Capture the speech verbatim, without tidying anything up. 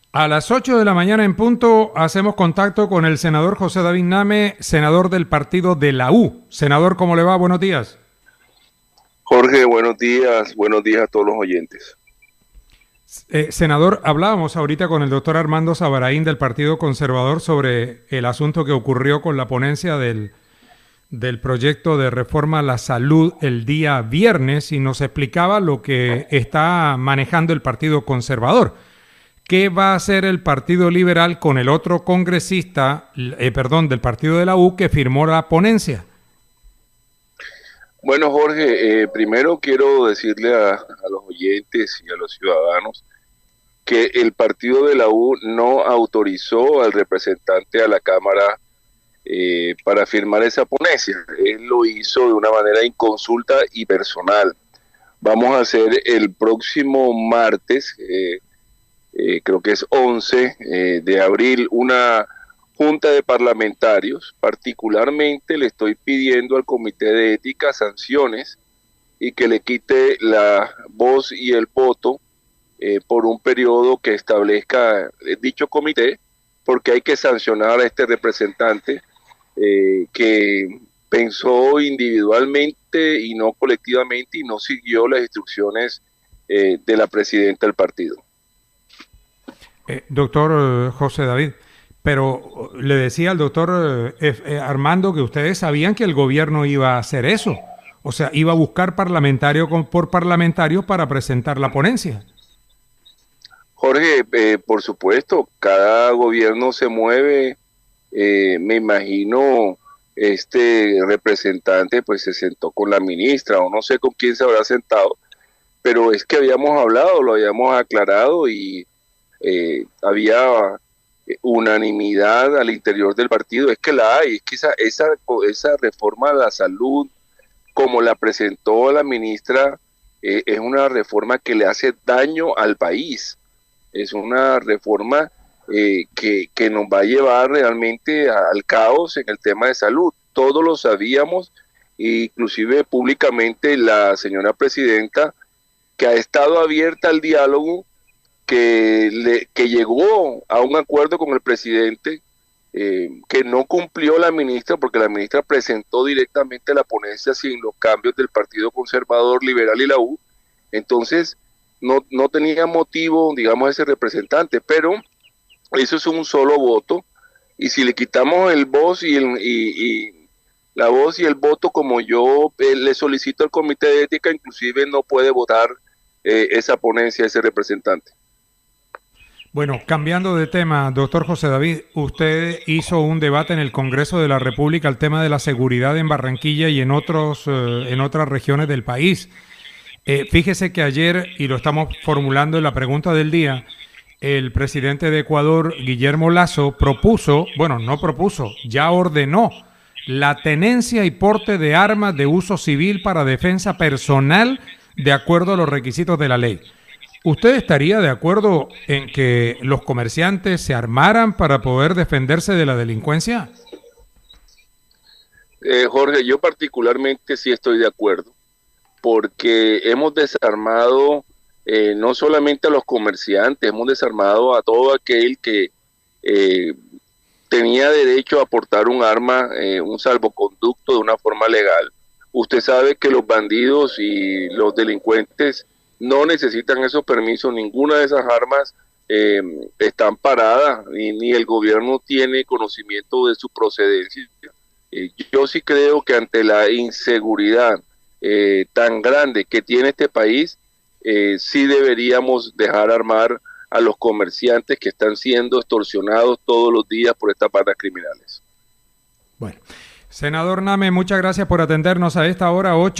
A las ocho de la mañana en punto hacemos contacto con el senador José David Name, senador del partido de la U. Senador, ¿cómo le va? Buenos días. Jorge, buenos días, buenos días a todos los oyentes. Eh, senador, hablábamos ahorita con el doctor Armando Sabaraín del Partido Conservador sobre el asunto que ocurrió con la ponencia del, del proyecto de reforma a la salud el día viernes y nos explicaba lo que está manejando el Partido Conservador. ¿Qué va a hacer el Partido Liberal con el otro congresista, eh, perdón, del Partido de la U que firmó la ponencia? Bueno, Jorge, eh, primero quiero decirle a, a los oyentes y a los ciudadanos que el partido de la U no autorizó al representante a la Cámara eh, para firmar esa ponencia. Él lo hizo de una manera inconsulta y personal. Vamos a hacer el próximo martes, eh, eh, creo que es once eh, de abril, una junta de parlamentarios. Particularmente le estoy pidiendo al Comité de Ética sanciones y que le quite la voz y el voto eh, por un periodo que establezca dicho comité, porque hay que sancionar a este representante eh, que pensó individualmente y no colectivamente y no siguió las instrucciones eh, de la presidenta del partido. Eh, doctor José David, pero le decía al doctor eh, eh, Armando que ustedes sabían que el gobierno iba a hacer eso. O sea, iba a buscar parlamentario con, por parlamentario para presentar la ponencia. Jorge, eh, por supuesto, cada gobierno se mueve. Eh, me imagino este representante pues se sentó con la ministra o no sé con quién se habrá sentado, pero es que habíamos hablado, lo habíamos aclarado y eh, había unanimidad al interior del partido. Es que la hay, es que esa, esa, esa reforma a la salud, como la presentó la ministra, eh, es una reforma que le hace daño al país, es una reforma eh, que, que nos va a llevar realmente al caos en el tema de salud. Todos lo sabíamos, inclusive públicamente la señora presidenta, que ha estado abierta al diálogo, que, le, que llegó a un acuerdo con el presidente, eh, que no cumplió la ministra, porque la ministra presentó directamente la ponencia sin los cambios del Partido Conservador, Liberal y la U. Entonces, no, no tenía motivo, digamos, ese representante, pero eso es un solo voto, y si le quitamos el voz y, el, y, y la voz y el voto, como yo eh, le solicito al Comité de Ética, inclusive no puede votar eh, esa ponencia, ese representante. Bueno, cambiando de tema, doctor José David, usted hizo un debate en el Congreso de la República al tema de la seguridad en Barranquilla y en otros eh, en otras regiones del país. Eh, fíjese que ayer, y lo estamos formulando en la pregunta del día, el presidente de Ecuador, Guillermo Lasso, propuso, bueno, no propuso, ya ordenó la tenencia y porte de armas de uso civil para defensa personal de acuerdo a los requisitos de la ley. ¿Usted estaría de acuerdo en que los comerciantes se armaran para poder defenderse de la delincuencia? Eh, Jorge, yo particularmente sí estoy de acuerdo, porque hemos desarmado eh, no solamente a los comerciantes, hemos desarmado a todo aquel que eh, tenía derecho a portar un arma, eh, un salvoconducto de una forma legal. Usted sabe que los bandidos y los delincuentes no necesitan esos permisos, ninguna de esas armas eh, están paradas, ni, ni el gobierno tiene conocimiento de su procedencia. Eh, yo sí creo que ante la inseguridad eh, tan grande que tiene este país, eh, sí deberíamos dejar armar a los comerciantes que están siendo extorsionados todos los días por estas bandas criminales. Bueno, senador Name, muchas gracias por atendernos a esta hora, ocho